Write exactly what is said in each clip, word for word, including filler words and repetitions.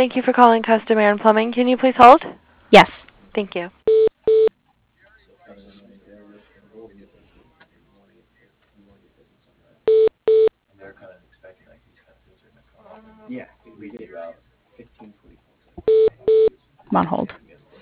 Thank you for calling Custom Air and Plumbing. Can you please hold? Yes. Thank you. I'm on hold.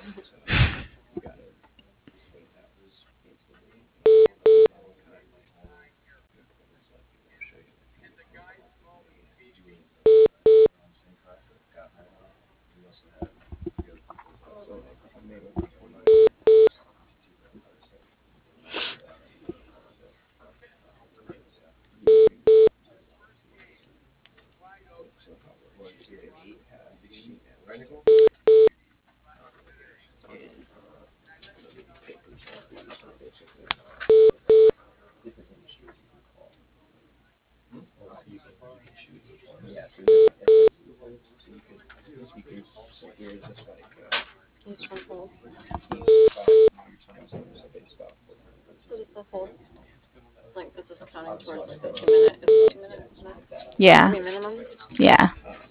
He's trying to hold. What is the hold? Like, this is counting towards the two minute, is the two minute max? I Yeah. mean, minimum? Yeah.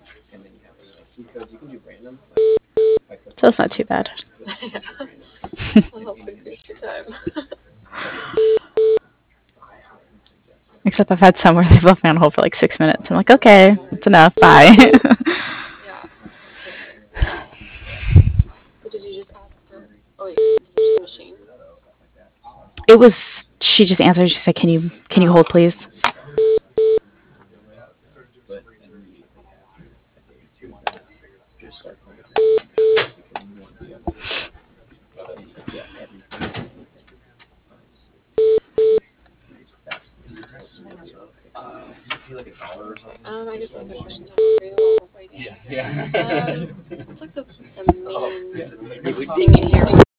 So it's not too bad. Yeah. I'll help increase your time. Except I've had some where they've left me on hold for like six minutes. I'm like, okay, it's enough. Bye. Yeah. So did you just ask her? Oh, wait, is it just a machine? It was. She just answered. She said, "Can you can you hold, please?" Um, I guess I have a question to ask for you while we're waiting. Um, what's like the, the main thing in here?